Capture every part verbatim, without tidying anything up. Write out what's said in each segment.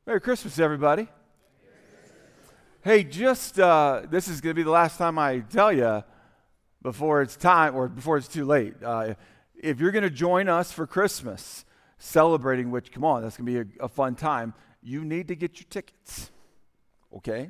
Merry Christmas, everybody. Hey, just, uh, this is going to be the last time I tell you before it's time or before it's too late. Uh, if you're going to join us for Christmas, celebrating, which, come on, that's going to be a, a fun time, you need to get your tickets, okay?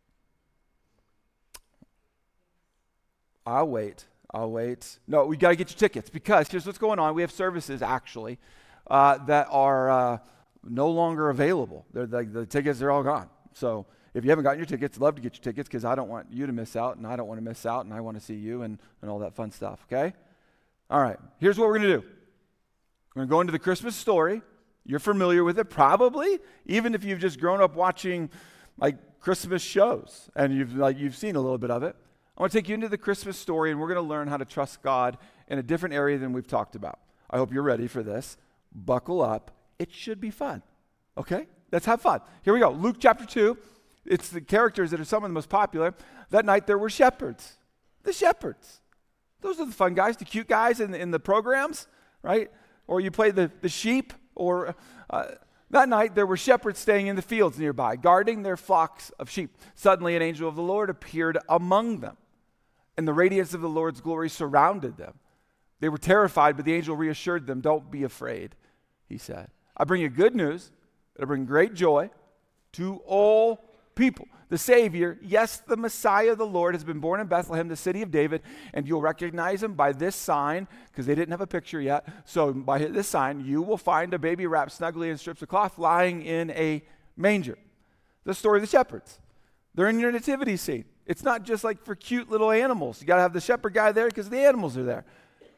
I'll wait. I'll wait. No, we got to get your tickets because here's what's going on. We have services, actually, uh, that are uh, no longer available. They're the, the tickets are all gone. So if you haven't gotten your tickets, love to get your tickets because I don't want you to miss out, and I don't want to miss out, and I want to see you and, and all that fun stuff, okay? All right, here's what we're going to do. We're going to go into the Christmas story. You're familiar with it, probably, even if you've just grown up watching, like, Christmas shows, and you've, like, you've seen a little bit of it. I want to take you into the Christmas story, and we're going to learn how to trust God in a different area than we've talked about. I hope you're ready for this. Buckle up. It should be fun, okay? Let's have fun. Here we go. Luke chapter two. It's the characters that are some of the most popular. That night there were shepherds. The shepherds. Those are the fun guys, the cute guys in the, in the programs, right? Or you play the, the sheep. Or uh, that night there were shepherds staying in the fields nearby, guarding their flocks of sheep. Suddenly an angel of the Lord appeared among them, and the radiance of the Lord's glory surrounded them. They were terrified, but the angel reassured them, "Don't be afraid," he said. "I bring you good news. It'll bring great joy to all people. The Savior, yes, the Messiah, the Lord, has been born in Bethlehem, the city of David, and you'll recognize him by this sign," because they didn't have a picture yet. "So by this sign, you will find a baby wrapped snugly in strips of cloth, lying in a manger." The story of the shepherds. They're in your nativity scene. It's not just like for cute little animals. You got to have the shepherd guy there because the animals are there.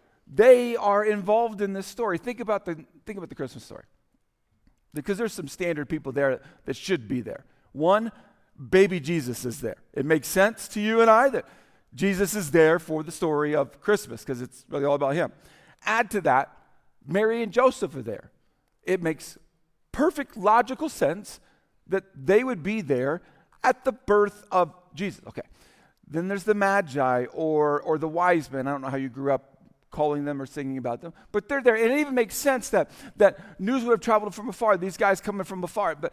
They are involved in this story. Think about the think about the Christmas story. Because there's some standard people there that should be there. One, baby Jesus is there. It makes sense to you and I that Jesus is there for the story of Christmas because it's really all about him. Add to that, Mary and Joseph are there. It makes perfect logical sense that they would be there at the birth of Jesus. Okay. Then there's the Magi or or the wise men. I don't know how you grew up calling them or singing about them, but they're there. And it even makes sense that, that news would have traveled from afar, these guys coming from afar. But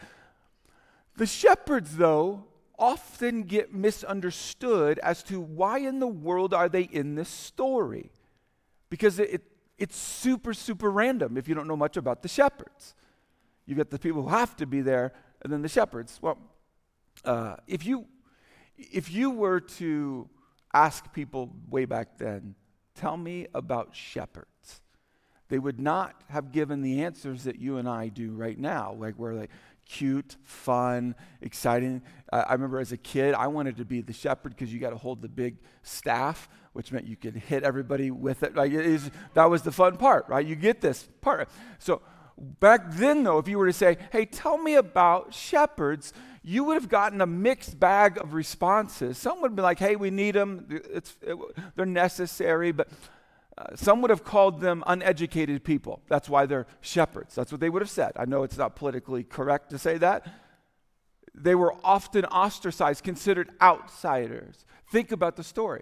the shepherds, though, often get misunderstood as to why in the world are they in this story. Because it, it, it's super, super random if you don't know much about the shepherds. You get the people who have to be there, and then the shepherds. Well, uh, if you if you were to ask people way back then, tell me about shepherds, they would not have given the answers that you and I do right now, like where like cute, fun, exciting. Uh, I remember as a kid, I wanted to be the shepherd because you got to hold the big staff, which meant you could hit everybody with it. Like it is, that was the fun part, right? You get this part. So back then, though, if you were to say, "Hey, tell me about shepherds," you would have gotten a mixed bag of responses. Some would be like, "Hey, we need them. It's, it, they're necessary," but uh, some would have called them uneducated people. That's why they're shepherds. That's what they would have said. I know it's not politically correct to say that. They were often ostracized, considered outsiders. Think about the story.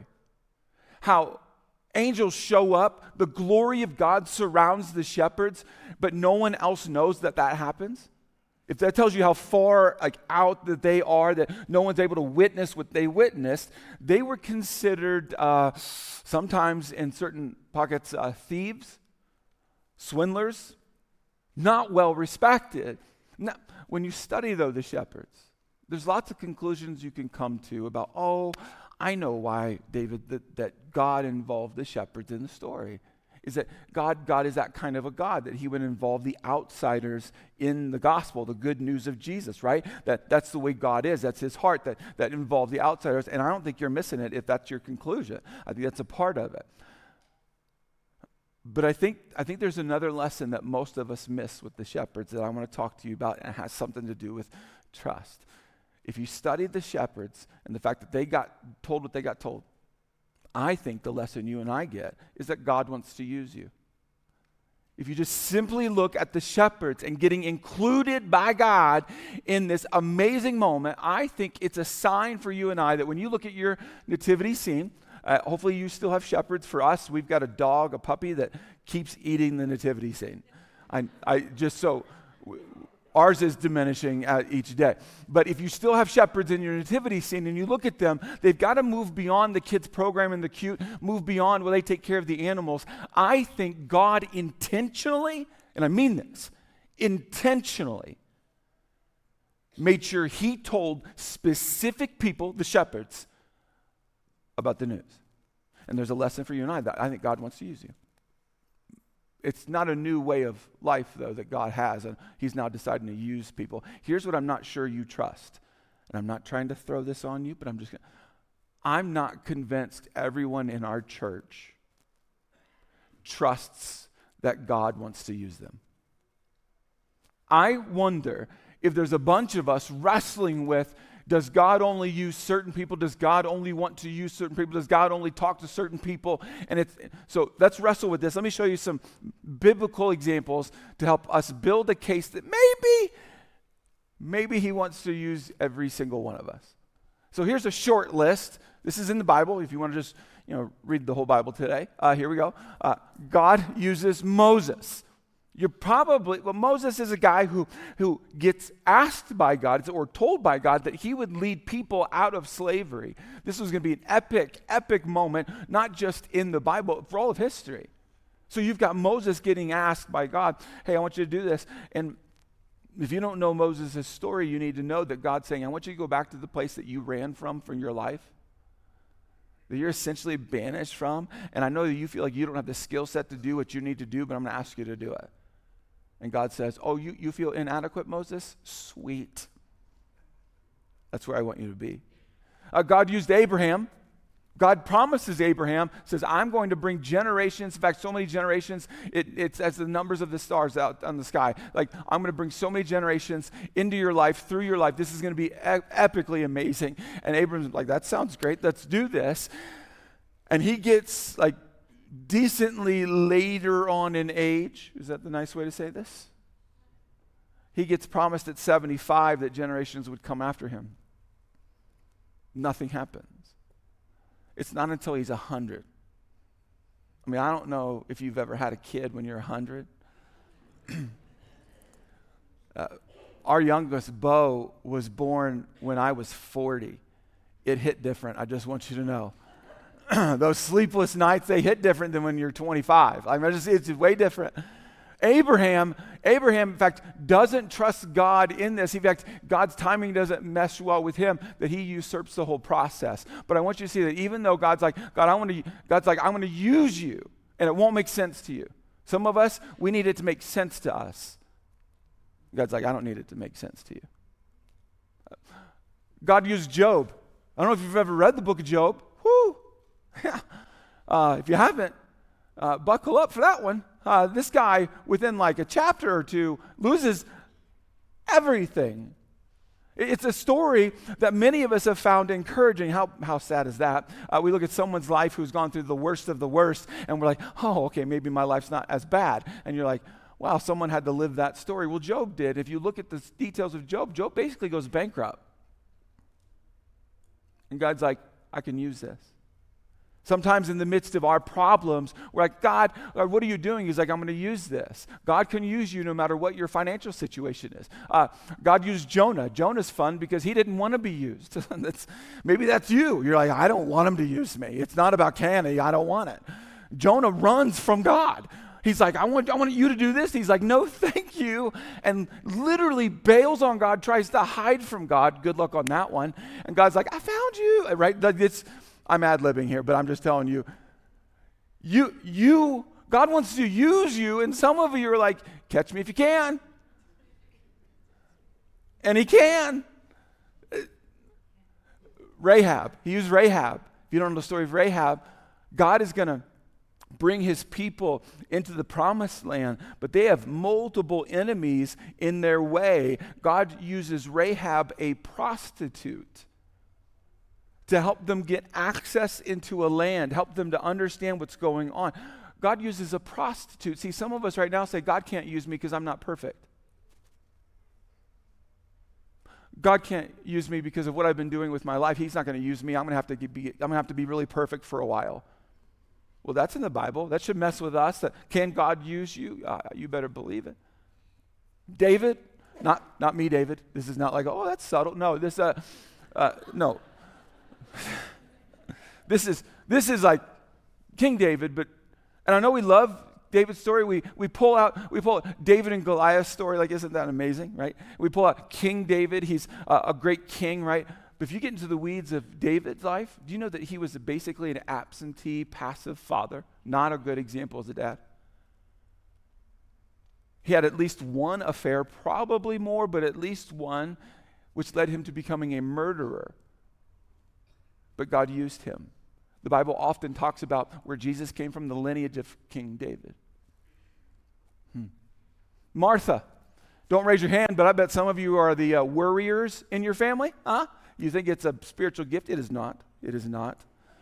How angels show up, the glory of God surrounds the shepherds, but no one else knows that that happens. If that tells you how far like, out that they are, that no one's able to witness what they witnessed, they were considered uh, sometimes in certain pockets uh, thieves, swindlers, not well respected. Now, when you study, though, the shepherds, there's lots of conclusions you can come to about, oh, I know why, David, that, that God involved the shepherds in the story. Is that God, God is that kind of a God, that he would involve the outsiders in the gospel, the good news of Jesus, right? That that's the way God is. That's his heart, that, that involved the outsiders. And I don't think you're missing it if that's your conclusion. I think that's a part of it. But I think I think there's another lesson that most of us miss with the shepherds that I want to talk to you about, and it has something to do with trust. If you studied the shepherds and the fact that they got told what they got told, I think the lesson you and I get is that God wants to use you. If you just simply look at the shepherds and getting included by God in this amazing moment, I think it's a sign for you and I that when you look at your nativity scene, uh, hopefully you still have shepherds. For us, we've got a dog, a puppy that keeps eating the nativity scene. I, I just so... Ours is diminishing at each day. But if you still have shepherds in your nativity scene and you look at them, they've got to move beyond the kids' program and the cute, move beyond where they take care of the animals. I think God intentionally, and I mean this, intentionally made sure he told specific people, the shepherds, about the news. And there's a lesson for you and I that I think God wants to use you. It's not a new way of life, though, that God has, and he's now deciding to use people. Here's what I'm not sure you trust, and I'm not trying to throw this on you, but I'm just gonna, I'm not convinced everyone in our church trusts that God wants to use them. I wonder if there's a bunch of us wrestling with, does God only use certain people? Does God only want to use certain people? Does God only talk to certain people? And it's so let's wrestle with this. Let me show you some biblical examples to help us build a case that maybe, maybe he wants to use every single one of us. So here's a short list. This is in the Bible. If you want to just, you know, read the whole Bible today. Uh, here we go. Uh, God uses Moses. You're probably, well, Moses is a guy who, who gets asked by God or told by God that he would lead people out of slavery. This was going to be an epic, epic moment, not just in the Bible, for all of history. So you've got Moses getting asked by God, hey, I want you to do this. And if you don't know Moses' story, you need to know that God's saying, I want you to go back to the place that you ran from from your life, that you're essentially banished from. And I know that you feel like you don't have the skill set to do what you need to do, but I'm going to ask you to do it. And God says, oh, you, you feel inadequate, Moses? Sweet. That's where I want you to be. Uh, God used Abraham. God promises Abraham, says, I'm going to bring generations, in fact, so many generations, it, it's as the numbers of the stars out on the sky. Like, I'm going to bring so many generations into your life, through your life. This is going to be e- epically amazing. And Abraham's like, that sounds great. Let's do this. And he gets, like, decently later on in age. Is that the nice way to say this? He gets promised at seventy-five that generations would come after him. Nothing happens. It's not until he's one hundred. I mean, I don't know if you've ever had a kid when you're one hundred. uh, our youngest, Bo, was born when I was forty. It hit different, I just want you to know. Those sleepless nights, they hit different than when you're twenty-five. I mean, it's, it's way different. Abraham, Abraham, in fact, doesn't trust God in this. In fact, God's timing doesn't mesh well with him, that he usurps the whole process. But I want you to see that even though God's like, God, I want to, God's like, I'm going to use you, and it won't make sense to you. Some of us, we need it to make sense to us. God's like, I don't need it to make sense to you. God used Job. I don't know if you've ever read the book of Job. Whoo! uh, if you haven't, uh, buckle up for that one. Uh, this guy, within like a chapter or two, loses everything. It's a story that many of us have found encouraging. How, how sad is that? Uh, we look at someone's life who's gone through the worst of the worst, and we're like, oh, okay, maybe my life's not as bad. And you're like, wow, someone had to live that story. Well, Job did. If you look at the details of Job, Job basically goes bankrupt. And God's like, I can use this. Sometimes in the midst of our problems, we're like, God, what are you doing? He's like, I'm going to use this. God can use you no matter what your financial situation is. Uh, God used Jonah. Jonah's fun because he didn't want to be used. that's, maybe that's you. You're like, I don't want him to use me. It's not about can he, I don't want it. Jonah runs from God. He's like, I want, I want you to do this. He's like, no, thank you. And literally bails on God, tries to hide from God. Good luck on that one. And God's like, I found you. Right? Like it's, I'm ad-libbing here, but I'm just telling you, you, you, God wants to use you, and some of you are like, catch me if you can. And he can. Rahab, he used Rahab. If you don't know the story of Rahab, God is going to bring his people into the promised land, but they have multiple enemies in their way. God uses Rahab, a prostitute, to help them get access into a land, help them to understand what's going on. God uses a prostitute. See, some of us right now say, God can't use me because I'm not perfect. God can't use me because of what I've been doing with my life. He's not going to use me. I'm going to have to be, I'm going to have to be really perfect for a while. Well, that's in the Bible. That should mess with us. That, can God use you? Uh, you better believe it. David, Not not me, David. This is not like, oh, that's subtle. No, this, uh, uh, no. This is, this is like King David, but, and I know we love David's story. We we pull out, we pull out David and Goliath's story. Like, isn't that amazing, right? We pull out King David. He's uh, a great king, right? But if you get into the weeds of David's life, do you know that he was basically an absentee, passive father? Not a good example as a dad. He had at least one affair, probably more, but at least one, which led him to becoming a murderer. But God used him. The Bible often talks about where Jesus came from, the lineage of King David. Hmm. Martha. Don't raise your hand, but I bet some of you are the uh, worriers in your family. Huh? You think it's a spiritual gift? It is not. It is not.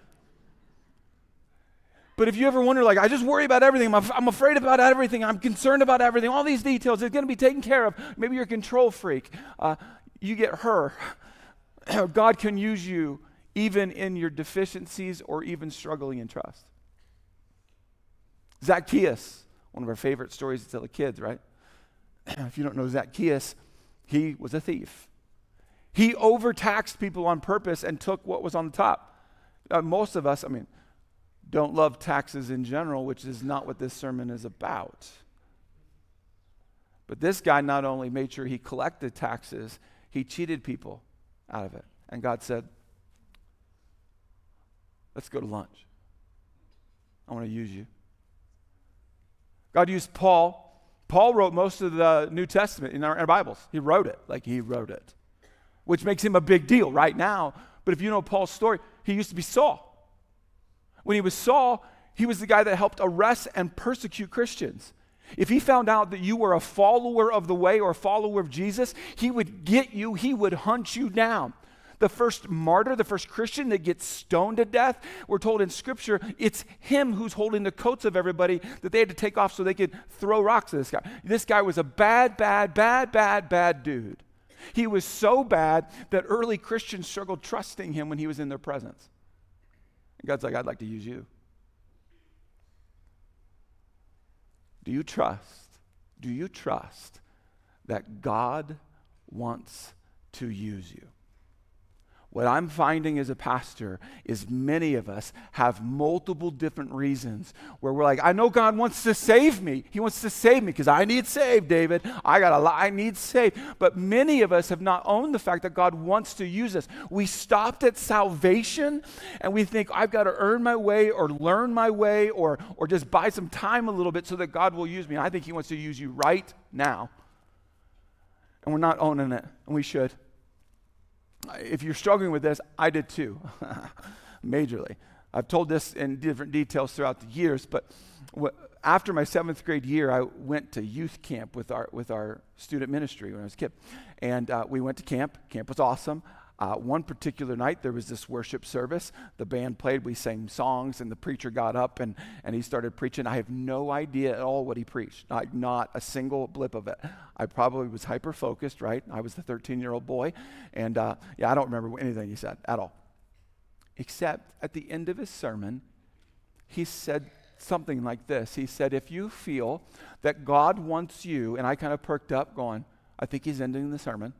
But if you ever wonder, like, I just worry about everything, I'm, af- I'm afraid about everything, I'm concerned about everything, all these details, it's going to be taken care of. Maybe you're a control freak. Uh, you get her. God can use you even in your deficiencies or even struggling in trust. Zacchaeus, one of our favorite stories to tell the kids, right? If you don't know Zacchaeus, he was a thief. He overtaxed people on purpose and took what was on the top. Uh, most of us, I mean, don't love taxes in general, which is not what this sermon is about. But this guy not only made sure he collected taxes, he cheated people out of it. And God said, let's go to lunch. I want to use you. God used Paul. Paul wrote most of the New Testament in our, in our Bibles. He wrote it, like he wrote it, which makes him a big deal right now. But if you know Paul's story, he used to be Saul. When he was Saul, he was the guy that helped arrest and persecute Christians. If he found out that you were a follower of the way or a follower of Jesus, he would get you, he would hunt you down. The first martyr, the first Christian that gets stoned to death, we're told in Scripture, it's him who's holding the coats of everybody that they had to take off so they could throw rocks at this guy. This guy was a bad, bad, bad, bad, bad dude. He was so bad that early Christians struggled trusting him when he was in their presence. And God's like, I'd like to use you. Do you trust? Do you trust that God wants to use you? What I'm finding as a pastor is many of us have multiple different reasons where we're like, I know God wants to save me. He wants to save me because I need saved, David. I got a lot, I need saved. But many of us have not owned the fact that God wants to use us. We stopped at salvation and we think I've got to earn my way or learn my way or, or just buy some time a little bit so that God will use me. I think he wants to use you right now. And we're not owning it, and we should. If you're struggling with this, I did too, majorly. I've told this in different details throughout the years, but wh- after my seventh grade year, I went to youth camp with our with our student ministry when I was a kid. And uh, we went to camp. Camp was awesome. Uh, one particular night, there was this worship service. The band played, we sang songs, and the preacher got up and, and he started preaching. I have no idea at all what he preached, not, not a single blip of it. I probably was hyper-focused, right? I was the thirteen-year-old boy, and uh, yeah, I don't remember anything he said at all. Except at the end of his sermon, he said something like this. He said, if you feel that God wants you, and I kind of perked up going, I think he's ending the sermon.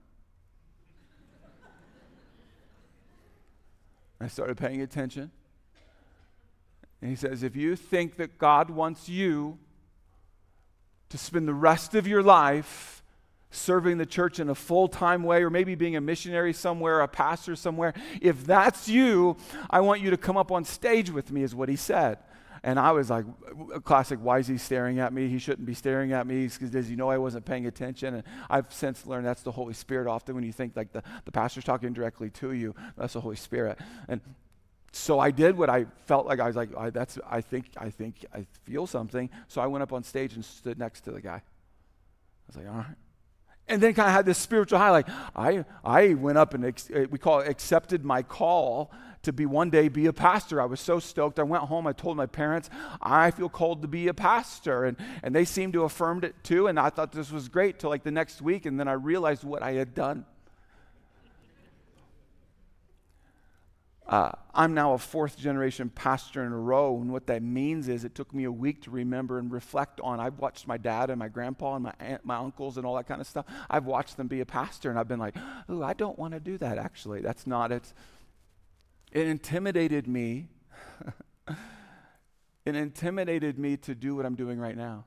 I started paying attention. And he says, if you think that God wants you to spend the rest of your life serving the church in a full-time way, or maybe being a missionary somewhere, a pastor somewhere, if that's you, I want you to come up on stage with me, is what he said. And I was like, classic, why is he staring at me? He shouldn't be staring at me because, does he know I wasn't paying attention? And I've since learned that's the Holy Spirit. Often when you think like the, the pastor's talking directly to you, that's the Holy Spirit. And so I did what I felt like. I was like, I, that's, I think, I think, I feel something. So I went up on stage and stood next to the guy. I was like, all right. And then kind of had this spiritual high. Like I, I went up and ex- we call it accepted my call to be one day be a pastor. I was so stoked. I went home, I told my parents, I feel called to be a pastor. And, and they seemed to affirm it too. And I thought this was great till like the next week. And then I realized what I had done. Uh, I'm now a fourth generation pastor in a row, and what that means is it took me a week to remember and reflect on. I've watched my dad and my grandpa and my aunt, my uncles and all that kind of stuff. I've watched them be a pastor, and I've been like, ooh, I don't want to do that, actually. That's not it. It intimidated me. It intimidated me to do what I'm doing right now.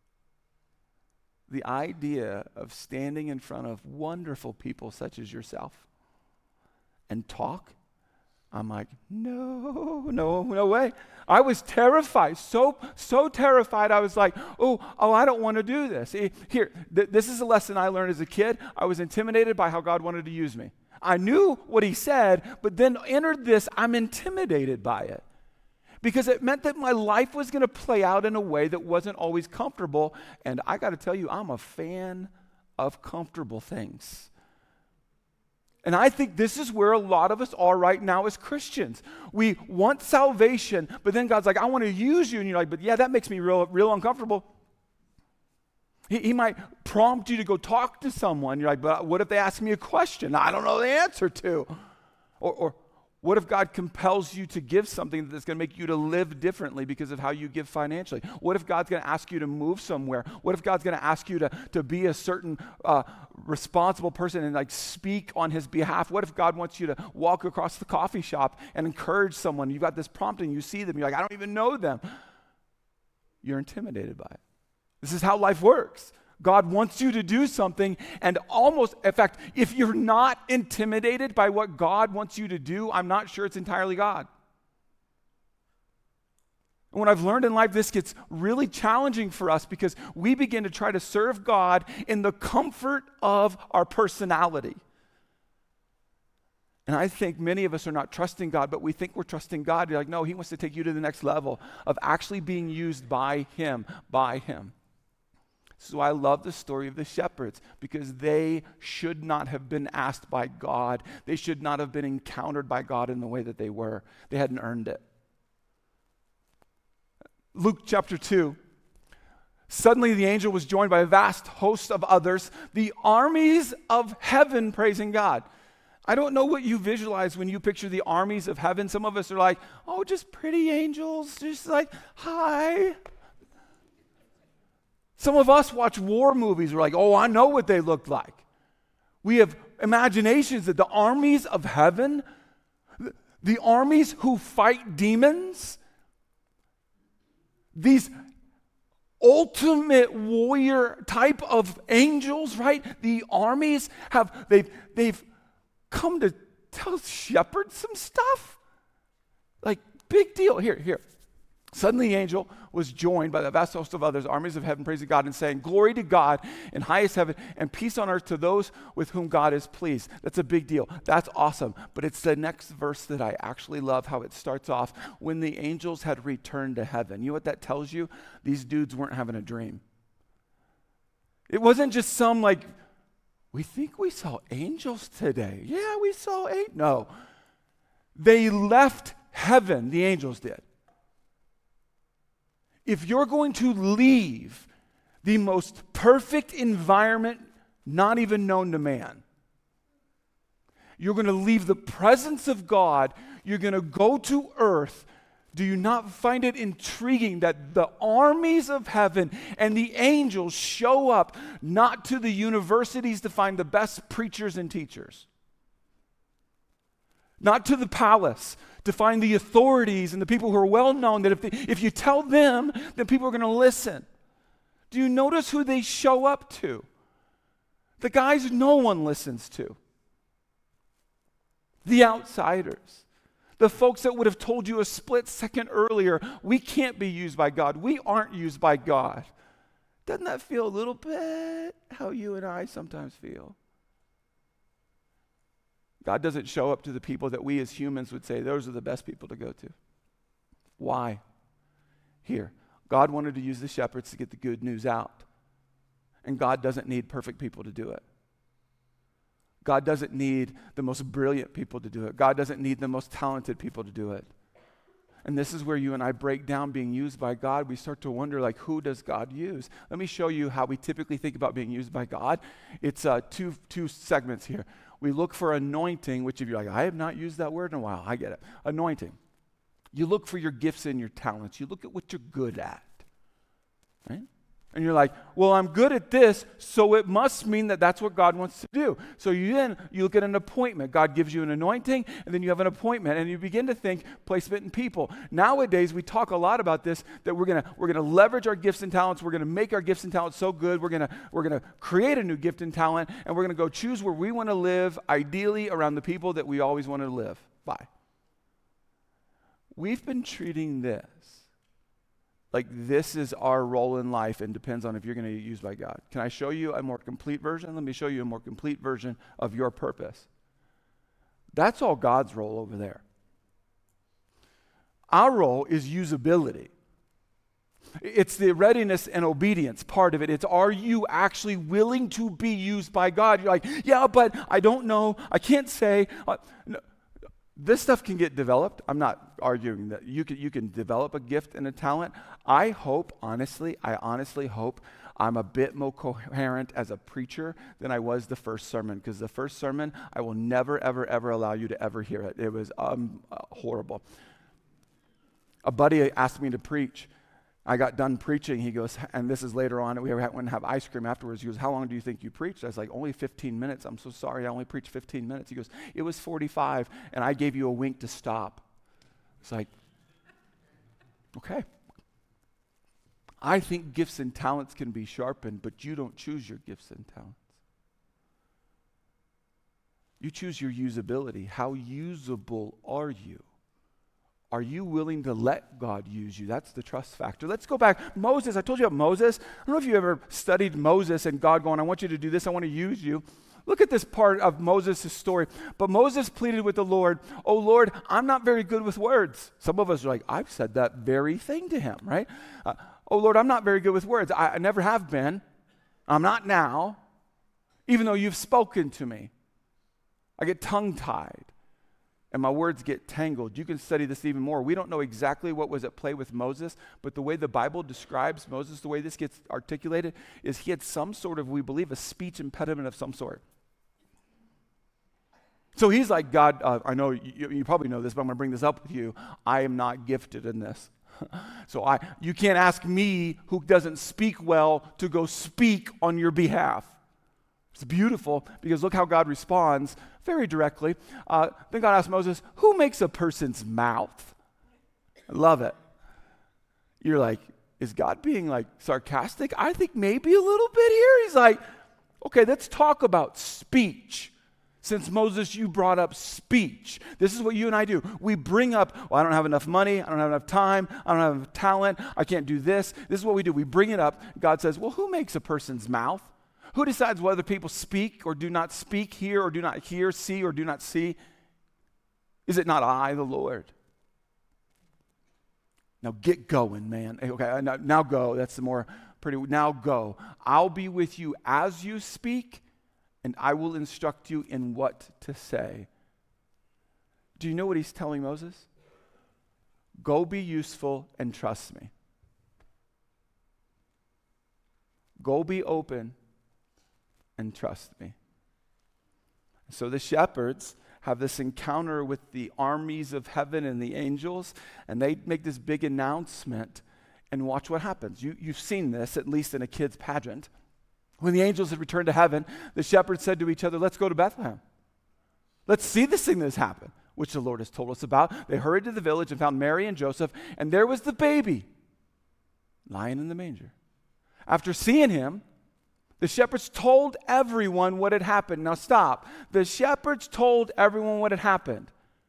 The idea of standing in front of wonderful people such as yourself and talk, I'm like, no, no, no way. I was terrified, so, so terrified. I was like, oh, oh, I don't want to do this. Here, th- this is a lesson I learned as a kid. I was intimidated by how God wanted to use me. I knew what he said, but then entered this, I'm intimidated by it. Because it meant that my life was going to play out in a way that wasn't always comfortable. And I got to tell you, I'm a fan of comfortable things. And I think this is where a lot of us are right now as Christians. We want salvation, but then God's like, I want to use you. And you're like, but yeah, that makes me real, real uncomfortable. He, he might prompt you to go talk to someone. You're like, but what if they ask me a question I don't know the answer to? Or, or what if God compels you to give something that's going to make you to live differently because of how you give financially? What if God's going to ask you to move somewhere? What if God's going to ask you to, to be a certain uh, responsible person and like speak on his behalf? What if God wants you to walk across the coffee shop and encourage someone? You've got this prompting, you see them, you're like, I don't even know them. You're intimidated by it. This is how life works. God wants you to do something, and almost, in fact, if you're not intimidated by what God wants you to do, I'm not sure it's entirely God. And what I've learned in life, this gets really challenging for us because we begin to try to serve God in the comfort of our personality. And I think many of us are not trusting God, but we think we're trusting God. You're like, no, he wants to take you to the next level of actually being used by him, by him. So I love the story of the shepherds because they should not have been asked by God. They should not have been encountered by God in the way that they were. They hadn't earned it. Luke chapter two. Suddenly the angel was joined by a vast host of others, the armies of heaven praising God. I don't know what you visualize when you picture the armies of heaven. Some of us are like, oh, just pretty angels, just like, hi. Some of us watch war movies. We're like, oh, I know what they look like. We have imaginations that the armies of heaven, the armies who fight demons, these ultimate warrior type of angels, right? The armies have, they've, they've come to tell shepherds some stuff. Like, big deal. Here, here. Suddenly the angel was joined by the vast host of others, armies of heaven, praising God and saying, glory to God in highest heaven and peace on earth to those with whom God is pleased. That's a big deal. That's awesome. But it's the next verse that I actually love how it starts off. When the angels had returned to heaven. You know what that tells you? These dudes weren't having a dream. It wasn't just some like, we think we saw angels today. Yeah, we saw eight. No. They left heaven, the angels did. If you're going to leave the most perfect environment not even known to man, you're going to leave the presence of God, you're going to go to earth. Do you not find it intriguing that the armies of heaven and the angels show up not to the universities to find the best preachers and teachers, not to the palace to find the authorities and the people who are well known, that if, they, if you tell them, then people are going to listen. Do you notice who they show up to? The guys no one listens to. The outsiders. The folks that would have told you a split second earlier, we can't be used by God. We aren't used by God. Doesn't that feel a little bit how you and I sometimes feel? God doesn't show up to the people that we as humans would say, those are the best people to go to. Why? Here, God wanted to use the shepherds to get the good news out. And God doesn't need perfect people to do it. God doesn't need the most brilliant people to do it. God doesn't need the most talented people to do it. And this is where you and I break down being used by God. We start to wonder, like, who does God use? Let me show you how we typically think about being used by God. It's uh, two, two segments here. We look for anointing, which if you're like, I have not used that word in a while, I get it. Anointing. You look for your gifts and your talents. You look at what you're good at, right? And you're like, well, I'm good at this, so it must mean that that's what God wants to do. So you then, you look at an appointment. God gives you an anointing, and then you have an appointment, and you begin to think placement in people. Nowadays, we talk a lot about this, that we're going to we're gonna leverage our gifts and talents. We're going to make our gifts and talents so good. We're going to we're gonna create a new gift and talent, and we're going to go choose where we want to live, ideally around the people that we always want to live by. We've been treating this like this is our role in life and depends on if you're going to be used by God. Can I show you a more complete version? Let me show you a more complete version of your purpose. That's all God's role over there. Our role is usability. It's the readiness and obedience part of it. It's, are you actually willing to be used by God? You're like, yeah, but I don't know. I can't say. Uh, no. This stuff can get developed. I'm not arguing that you can you can develop a gift and a talent. I hope, honestly, I honestly hope I'm a bit more coherent as a preacher than I was the first sermon, because the first sermon, I will never, ever, ever allow you to ever hear it. It was um, uh, horrible. A buddy asked me to preach. I got done preaching. He goes, and this is later on, we went and have ice cream afterwards. He goes, how long do you think you preached? I was like, only fifteen minutes. I'm so sorry, I only preached fifteen minutes. He goes, it was forty-five, and I gave you a wink to stop. It's like, okay. I think gifts and talents can be sharpened, but you don't choose your gifts and talents. You choose your usability. How usable are you? Are you willing to let God use you? That's the trust factor. Let's go back. Moses, I told you about Moses. I don't know if you ever studied Moses and God going, I want you to do this. I want to use you. Look at this part of Moses' story. But Moses pleaded with the Lord, oh Lord, I'm not very good with words. Some of us are like, I've said that very thing to him, right? Uh, oh Lord, I'm not very good with words. I, I never have been. I'm not now, even though you've spoken to me. I get tongue-tied. And my words get tangled. You can study this even more. We don't know exactly what was at play with Moses, but the way the Bible describes Moses, the way this gets articulated, is he had some sort of, we believe, a speech impediment of some sort. So he's like, God, uh, I know you, you probably know this, but I'm going to bring this up with you. I am not gifted in this. so I, you can't ask me, who doesn't speak well, to go speak on your behalf. It's beautiful because look how God responds very directly. Uh, then God asked Moses, who makes a person's mouth? I love it. You're like, is God being like sarcastic? I think maybe a little bit here. He's like, okay, let's talk about speech. Since Moses, you brought up speech. This is what you and I do. We bring up, well, I don't have enough money. I don't have enough time. I don't have enough talent. I can't do this. This is what we do. We bring it up. God says, well, who makes a person's mouth? Who decides whether people speak or do not speak, hear or do not hear, see or do not see? Is it not I, the Lord? Now get going, man. Okay, now, now go. That's the more pretty. Now go. I'll be with you as you speak, and I will instruct you in what to say. Do you know what he's telling Moses? Go be useful and trust me. Go be open and trust me. So the shepherds have this encounter with the armies of heaven and the angels, and they make this big announcement, and watch what happens. You, you've seen this, at least in a kid's pageant. When the angels had returned to heaven, the shepherds said to each other, let's go to Bethlehem. Let's see this thing that's happened, which the Lord has told us about. They hurried to the village and found Mary and Joseph, and there was the baby lying in the manger. After seeing him, the shepherds told everyone what had happened. Now stop. The shepherds told everyone what had happened.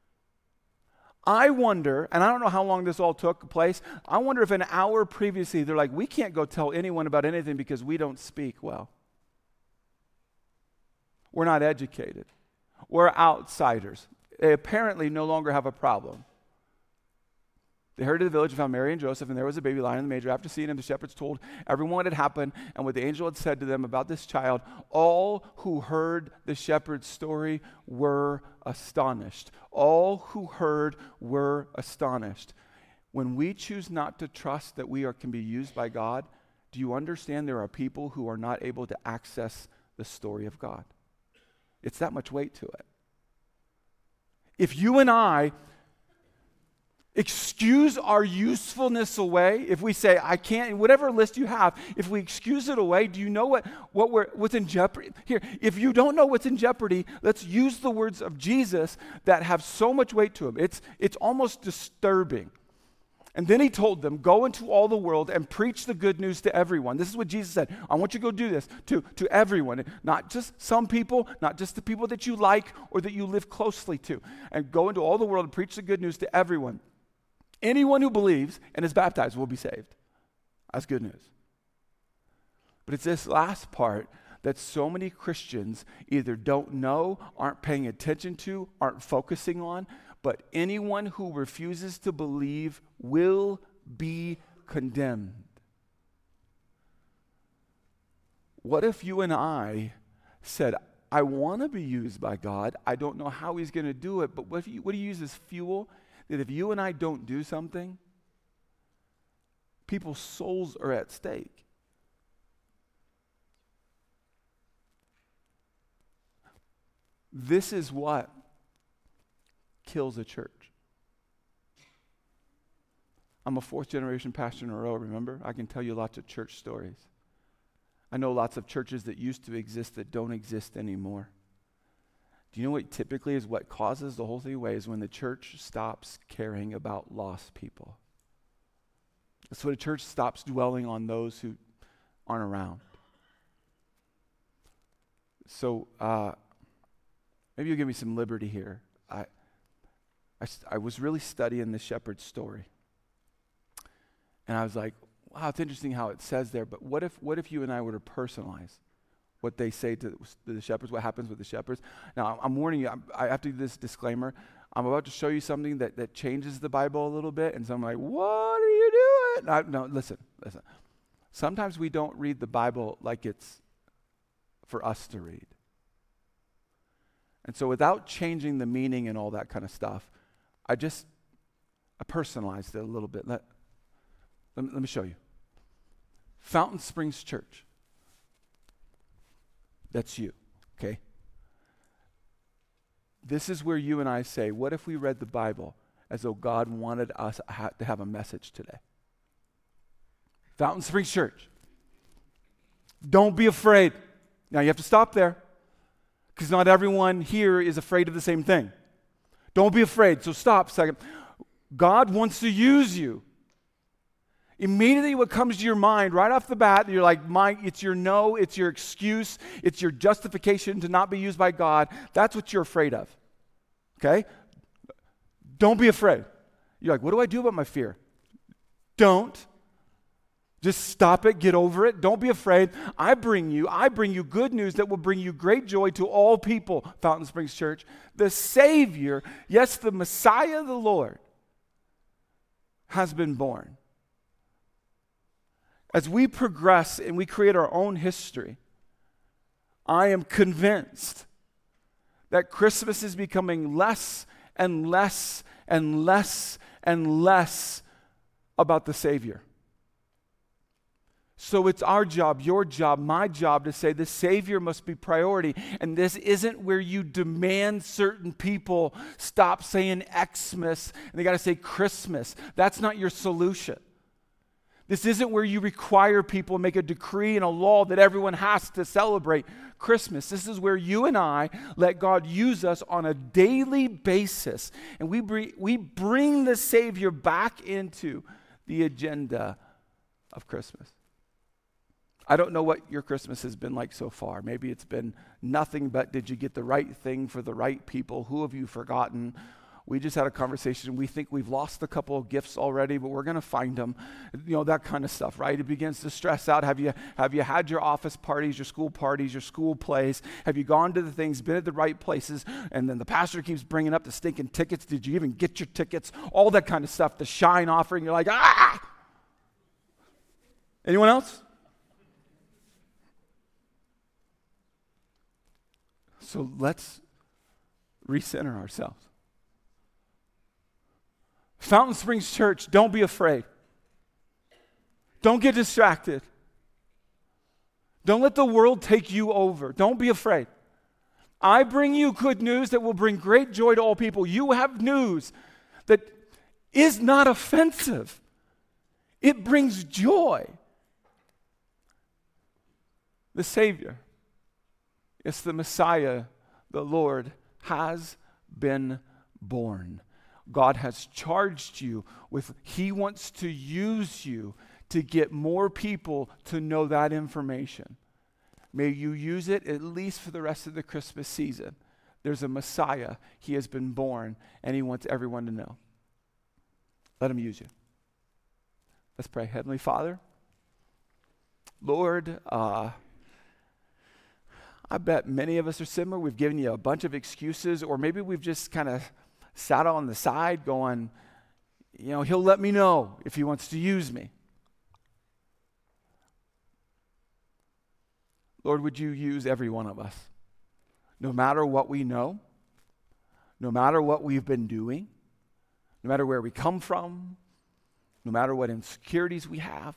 I wonder, and I don't know how long this all took place, I wonder if an hour previously they're like, we can't go tell anyone about anything because we don't speak well. We're not educated. We're outsiders. They apparently no longer have a problem. They hurried to the village and found Mary and Joseph, and there was a baby lying in the manger. After seeing him, the shepherds told everyone what had happened and what the angel had said to them about this child. All who heard the shepherd's story were astonished. All who heard were astonished. When we choose not to trust that we are, can be used by God, do you understand there are people who are not able to access the story of God? It's that much weight to it. If you and I excuse our usefulness away, if we say, I can't, whatever list you have, if we excuse it away, do you know what, what we're, what's in jeopardy? Here, if you don't know what's in jeopardy, let's use the words of Jesus that have so much weight to them. It's, it's almost disturbing. And then he told them, go into all the world and preach the good news to everyone. This is what Jesus said. I want you to go do this to, to everyone, not just some people, not just the people that you like or that you live closely to. And go into all the world and preach the good news to everyone. Anyone who believes and is baptized will be saved. That's good news. But it's this last part that so many Christians either don't know, aren't paying attention to, aren't focusing on. But anyone who refuses to believe will be condemned. What if you and I said, I want to be used by God. I don't know how he's going to do it, but what if you, what do you use as fuel? That if you and I don't do something, people's souls are at stake. This is what kills a church. I'm a fourth generation pastor in a row, remember? I can tell you lots of church stories. I know lots of churches that used to exist that don't exist anymore. Do you know what typically is what causes the whole thing away is when the church stops caring about lost people. That's when a church stops dwelling on those who aren't around. So uh, maybe you'll give me some liberty here. I, I, I was really studying the shepherd's story. And I was like, wow, it's interesting how it says there, but what if what if you and I were to personalize what they say to, to the shepherds, what happens with the shepherds? Now, I'm warning you, I'm, I have to do this disclaimer. I'm about to show you something that, that changes the Bible a little bit, and so I'm like, what are you doing? I, no, listen, listen. Sometimes we don't read the Bible like it's for us to read. And so without changing the meaning and all that kind of stuff, I just, I personalized it a little bit. Let, let, me, let me show you. Fountain Springs Church. That's you, okay? This is where you and I say, what if we read the Bible as though God wanted us ha- to have a message today? Fountain Springs Church. Don't be afraid. Now you have to stop there, because not everyone here is afraid of the same thing. Don't be afraid. So stop a second. God wants to use you. Immediately what comes to your mind right off the bat, you're like, my, it's your no, it's your excuse, it's your justification to not be used by God. That's what you're afraid of. Okay? Don't be afraid. You're like, what do I do about my fear? Don't. Just stop it, get over it. Don't be afraid. I bring you, I bring you good news that will bring you great joy to all people, Fountain Springs Church. The Savior, yes, the Messiah, the Lord, has been born. As we progress and we create our own history, I am convinced that Christmas is becoming less and less and less and less about the Savior. So it's our job, your job, my job to say the Savior must be priority. And this isn't where you demand certain people stop saying Xmas and they got to say Christmas. That's not your solution. This isn't where you require people, make a decree and a law that everyone has to celebrate Christmas. This is where you and I let God use us on a daily basis. And we bring, we bring the Savior back into the agenda of Christmas. I don't know what your Christmas has been like so far. Maybe it's been nothing but did you get the right thing for the right people? Who have you forgotten? We just had a conversation. We think we've lost a couple of gifts already, but we're going to find them. You know, that kind of stuff, right? It begins to stress out. Have you have you had your office parties, your school parties, your school plays? Have you gone to the things, been at the right places? And then the pastor keeps bringing up the stinking tickets. Did you even get your tickets? All that kind of stuff. The shine offering. You're like, ah! Anyone else? So let's recenter ourselves. Fountain Springs Church, don't be afraid. Don't get distracted. Don't let the world take you over. Don't be afraid. I bring you good news that will bring great joy to all people. You have news that is not offensive. It brings joy. The Savior, yes, the Messiah, the Lord, has been born. God has charged you with, He wants to use you to get more people to know that information. May you use it at least for the rest of the Christmas season. There's a Messiah. He has been born, and He wants everyone to know. Let Him use you. Let's pray. Heavenly Father, Lord, uh, I bet many of us are similar. We've given you a bunch of excuses, or maybe we've just kind of sat on the side going, you know, He'll let me know if He wants to use me. Lord, would you use every one of us? No matter what we know, no matter what we've been doing, no matter where we come from, no matter what insecurities we have.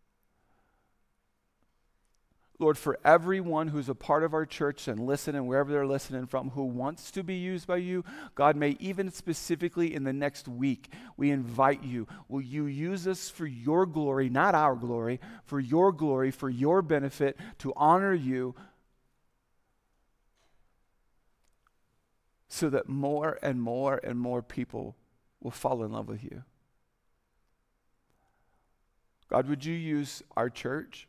Lord, for everyone who's a part of our church and listening, wherever they're listening from, who wants to be used by you, God, may even specifically in the next week, we invite you. Will you use us for your glory, not our glory, for your glory, for your benefit, to honor you, so that more and more and more people will fall in love with you. God, would you use our church?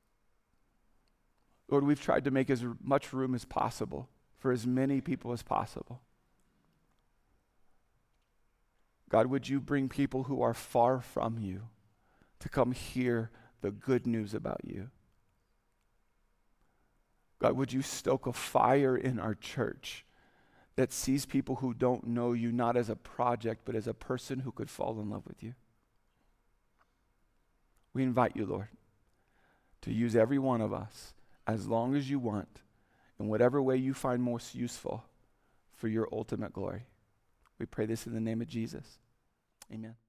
Lord, we've tried to make as much room as possible for as many people as possible. God, would you bring people who are far from you to come hear the good news about you? God, would you stoke a fire in our church that sees people who don't know you not as a project, but as a person who could fall in love with you? We invite you, Lord, to use every one of us as long as you want, in whatever way you find most useful for your ultimate glory. We pray this in the name of Jesus. Amen.